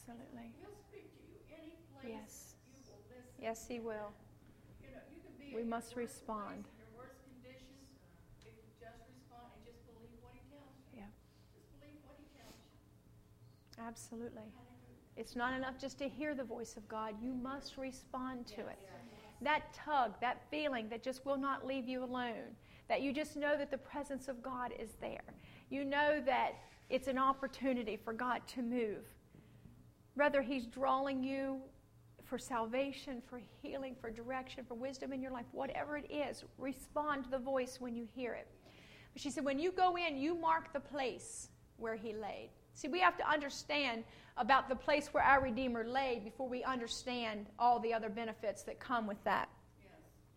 Absolutely. He'll speak to you any place Yes. you will listen. Yes, He will. You know, you can be We in must your worst respond. place, in your worst conditions, if you just respond and just believe what He tells you. Yeah. Just believe what He tells you. Absolutely. It's not enough just to hear the voice of God. You must respond to it. That tug, that feeling that just will not leave you alone, that you just know that the presence of God is there. You know that it's an opportunity for God to move. Whether He's drawing you for salvation, for healing, for direction, for wisdom in your life, whatever it is, respond to the voice when you hear it. But she said, when you go in, you mark the place where He laid. See, we have to understand about the place where our Redeemer laid before we understand all the other benefits that come with that. Yes.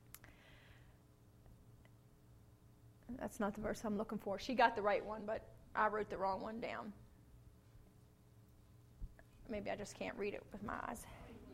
That's not the verse I'm looking for. She got the right one, but I wrote the wrong one down. Maybe I just can't read it with my eyes.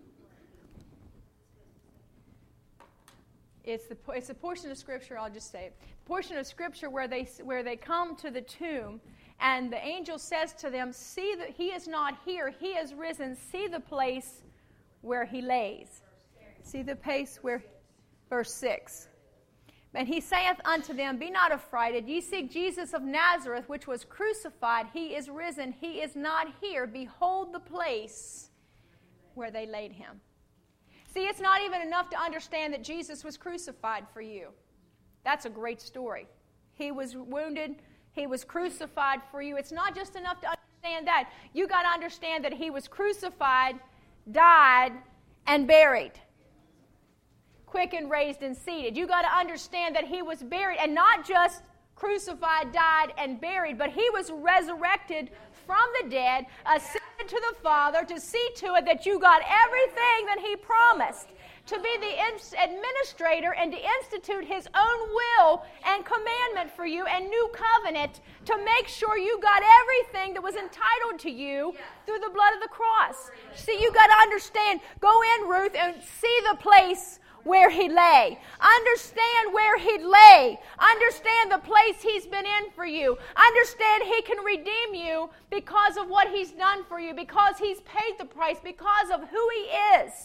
It's a portion of Scripture, I'll just say it. Portion of Scripture where they come to the tomb, and the angel says to them, see that He is not here, He is risen. See the place where He lays. See the place where, verse 6. And He saith unto them, be not affrighted. Ye seek Jesus of Nazareth, which was crucified. He is risen. He is not here. Behold the place where they laid Him. See, it's not even enough to understand that Jesus was crucified for you. That's a great story. He was wounded. He was crucified for you. It's not just enough to understand that. You got to understand that He was crucified, died, and buried. Quickened, raised, and seated. You got to understand that He was buried, and not just crucified, died, and buried, but He was resurrected from the dead, ascended to the Father to see to it that you got everything that He promised, to be the administrator and to institute His own will and commandment for you and new covenant to make sure you got everything that was entitled to you through the blood of the cross. See, you got to understand, go in, Ruth, and see the place where He lay. Understand where He lay. Understand the place He's been in for you. Understand He can redeem you because of what He's done for you, because He's paid the price, because of who He is.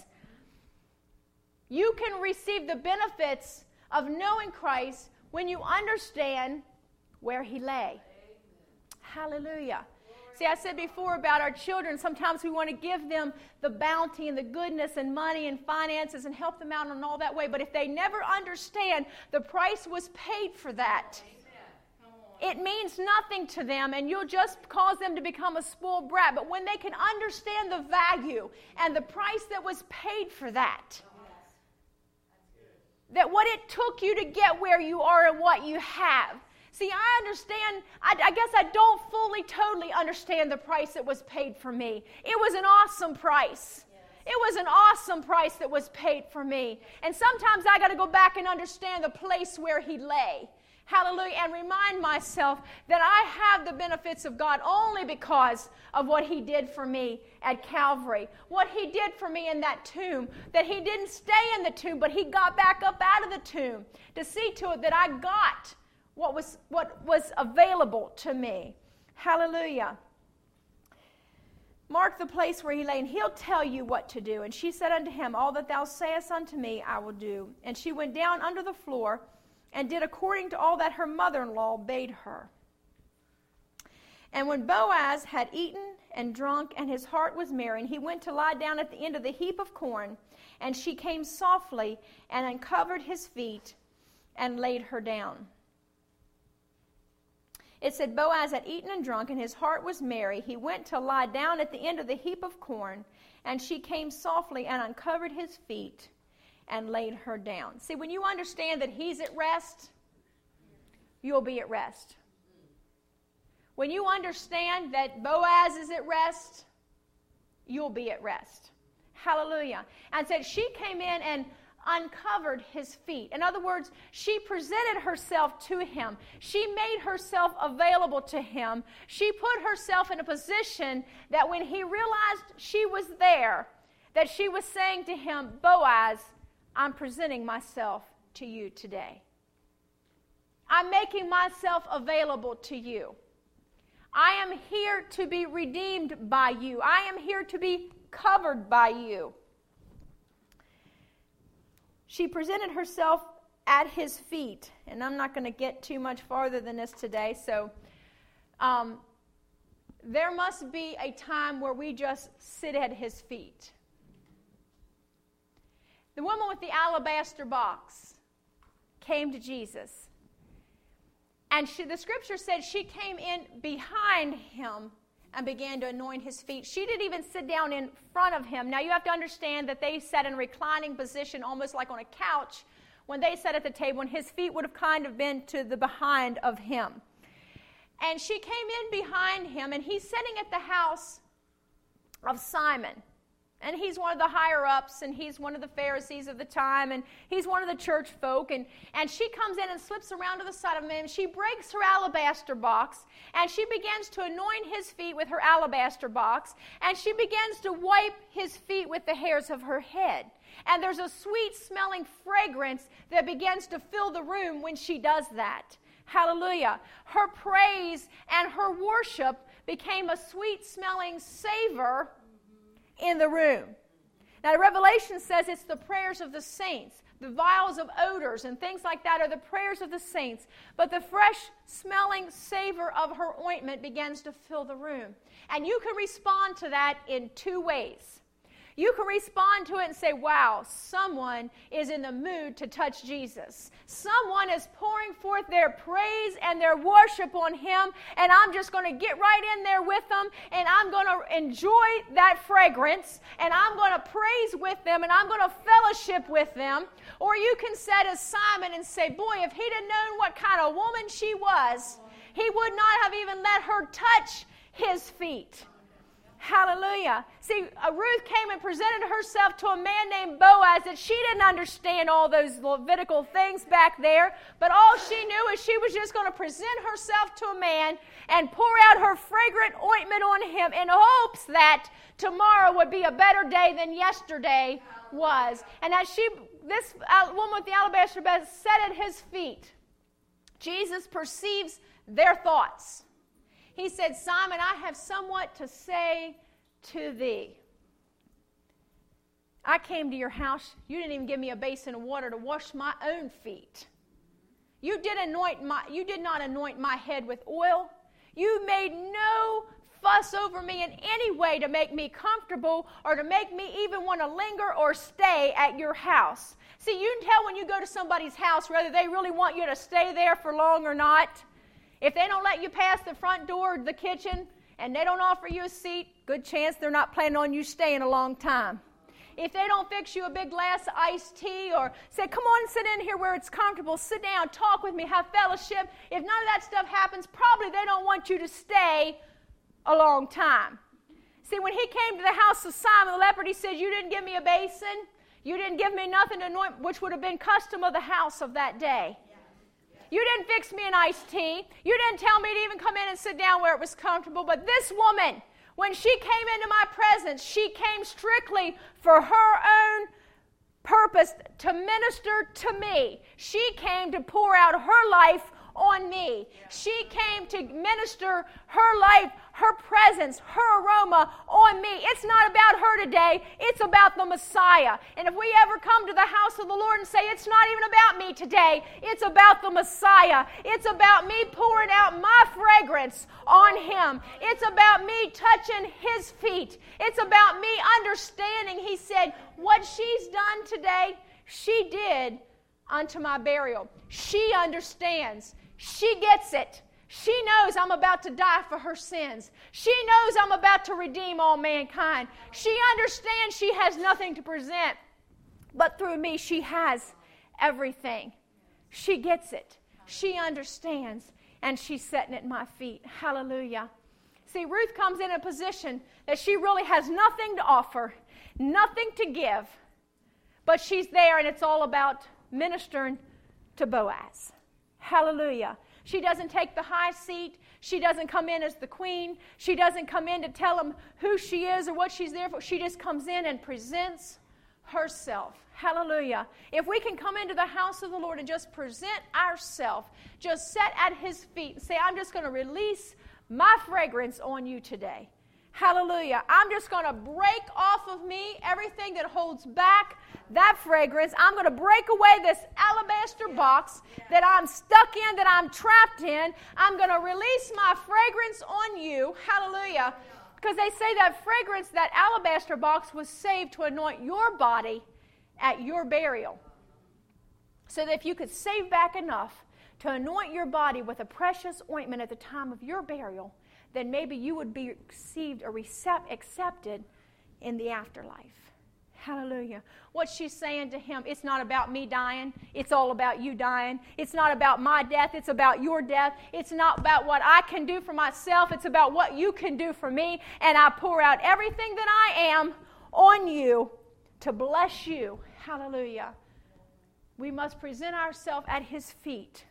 You can receive the benefits of knowing Christ when you understand where He lay. Hallelujah. See, I said before about our children, sometimes we want to give them the bounty and the goodness and money and finances and help them out in all that way. But if they never understand the price was paid for that, it means nothing to them, and you'll just cause them to become a spoiled brat. But when they can understand the value and the price that was paid for that, that what it took you to get where you are and what you have. See, I understand, I guess I don't fully, totally understand the price that was paid for me. It was an awesome price. It was an awesome price that was paid for me. And sometimes I got to go back and understand the place where He lay. Hallelujah. And remind myself that I have the benefits of God only because of what He did for me at Calvary. What He did for me in that tomb. That He didn't stay in the tomb, but He got back up out of the tomb to see to it that I got what was available to me. Hallelujah. Mark the place where He lay, and He'll tell you what to do. And she said unto Him, all that thou sayest unto me, I will do. And she went down under the floor and did according to all that her mother-in-law bade her. And when Boaz had eaten and drunk, and his heart was merry, and he went to lie down at the end of the heap of corn, and she came softly and uncovered his feet and laid her down. It said, Boaz had eaten and drunk, and his heart was merry. He went to lie down at the end of the heap of corn, and she came softly and uncovered his feet and laid her down. See, when you understand that He's at rest, you'll be at rest. When you understand that Boaz is at rest, you'll be at rest. Hallelujah. And said she came in and uncovered his feet. In other words, she presented herself to him. She made herself available to him. She put herself in a position that when he realized she was there, that she was saying to him, Boaz, I'm presenting myself to you today. I'm making myself available to you. I am here to be redeemed by you. I am here to be covered by you. She presented herself at his feet. And I'm not going to get too much farther than this today. So there must be a time where we just sit at his feet. The woman with the alabaster box came to Jesus. And the scripture said she came in behind him and began to anoint his feet. She didn't even sit down in front of him. Now you have to understand that they sat in a reclining position, almost like on a couch, when they sat at the table, and his feet would have kind of been to the behind of him. And she came in behind him, and he's sitting at the house of Simon. And he's one of the higher-ups, and he's one of the Pharisees of the time, and he's one of the church folk. And she comes in and slips around to the side of him, and she breaks her alabaster box, and she begins to anoint his feet with her alabaster box, and she begins to wipe his feet with the hairs of her head. And there's a sweet-smelling fragrance that begins to fill the room when she does that. Hallelujah. Her praise and her worship became a sweet-smelling savor in the room. Now, the Revelation says it's the prayers of the saints. The vials of odors and things like that are the prayers of the saints. But the fresh-smelling savor of her ointment begins to fill the room. And you can respond to that in two ways. You can respond to it and say, wow, someone is in the mood to touch Jesus. Someone is pouring forth their praise and their worship on him, and I'm just going to get right in there with them, and I'm going to enjoy that fragrance, and I'm going to praise with them, and I'm going to fellowship with them. Or you can sit as Simon and say, boy, if he'd have known what kind of woman she was, he would not have even let her touch his feet. Hallelujah. See, Ruth came and presented herself to a man named Boaz that she didn't understand all those Levitical things back there, but all she knew is she was just going to present herself to a man and pour out her fragrant ointment on him in hopes that tomorrow would be a better day than yesterday was. And as this woman with the alabaster box sat at his feet, Jesus perceives their thoughts. He said, Simon, I have somewhat to say to thee. I came to your house. You didn't even give me a basin of water to wash my own feet. You did not anoint my head with oil. You made no fuss over me in any way to make me comfortable or to make me even want to linger or stay at your house. See, you can tell when you go to somebody's house whether they really want you to stay there for long or not. If they don't let you pass the front door of the kitchen and they don't offer you a seat, good chance they're not planning on you staying a long time. If they don't fix you a big glass of iced tea or say, come on and sit in here where it's comfortable, sit down, talk with me, have fellowship, if none of that stuff happens, probably they don't want you to stay a long time. See, when he came to the house of Simon the leper, he said, you didn't give me a basin, you didn't give me nothing to anoint, which would have been custom of the house of that day. You didn't fix me an iced tea. You didn't tell me to even come in and sit down where it was comfortable. But this woman, when she came into my presence, she came strictly for her own purpose to minister to me. She came to pour out her life on me. She came to minister her life, her presence, her aroma on me. It's not about her today. It's about the Messiah. And if we ever come to the house of the Lord and say, it's not even about me today, it's about the Messiah. It's about me pouring out my fragrance on him. It's about me touching his feet. It's about me understanding, he said, what she's done today, she did unto my burial. She understands. She gets it. She knows I'm about to die for her sins. She knows I'm about to redeem all mankind. She understands she has nothing to present, but through me she has everything. She gets it. She understands, and she's sitting at my feet. Hallelujah. See, Ruth comes in a position that she really has nothing to offer, nothing to give, but she's there, and it's all about ministering to Boaz. Hallelujah. She doesn't take the high seat. She doesn't come in as the queen. She doesn't come in to tell him who she is or what she's there for. She just comes in and presents herself. Hallelujah. If we can come into the house of the Lord and just present ourselves, just sit at his feet and say, I'm just going to release my fragrance on you today. Hallelujah. I'm just going to break off of me everything that holds back that fragrance. I'm going to break away this alabaster box that I'm stuck in, that I'm trapped in. I'm going to release my fragrance on you. Hallelujah. Because they say that fragrance, that alabaster box, was saved to anoint your body at your burial. So that if you could save back enough to anoint your body with a precious ointment at the time of your burial, then maybe you would be received or accepted in the afterlife. Hallelujah. What she's saying to him, it's not about me dying. It's all about you dying. It's not about my death. It's about your death. It's not about what I can do for myself. It's about what you can do for me. And I pour out everything that I am on you to bless you. Hallelujah. We must present ourselves at his feet.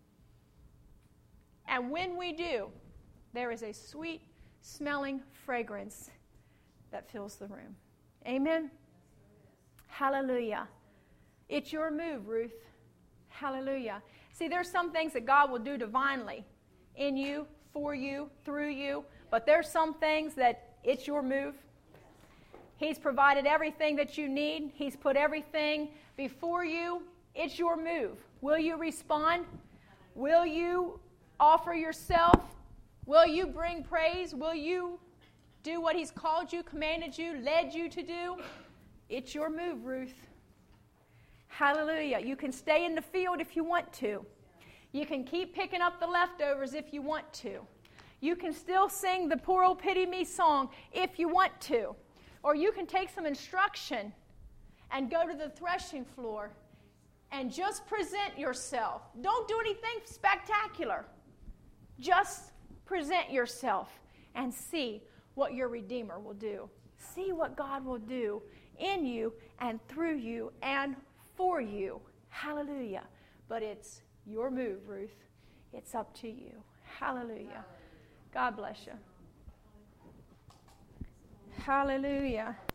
And when we do, there is a sweet-smelling fragrance that fills the room. Amen? Hallelujah. It's your move, Ruth. Hallelujah. See, there's some things that God will do divinely in you, for you, through you, but there's some things that it's your move. He's provided everything that you need. He's put everything before you. It's your move. Will you respond? Will you offer yourself? Will you bring praise? Will you do what he's called you, commanded you, led you to do? It's your move, Ruth. Hallelujah. You can stay in the field if you want to. You can keep picking up the leftovers if you want to. You can still sing the Poor Old Pity Me song if you want to. Or you can take some instruction and go to the threshing floor and just present yourself. Don't do anything spectacular. Just present yourself and see what your Redeemer will do. See what God will do in you and through you and for you. Hallelujah. But it's your move, Ruth. It's up to you. Hallelujah. God bless you. Hallelujah.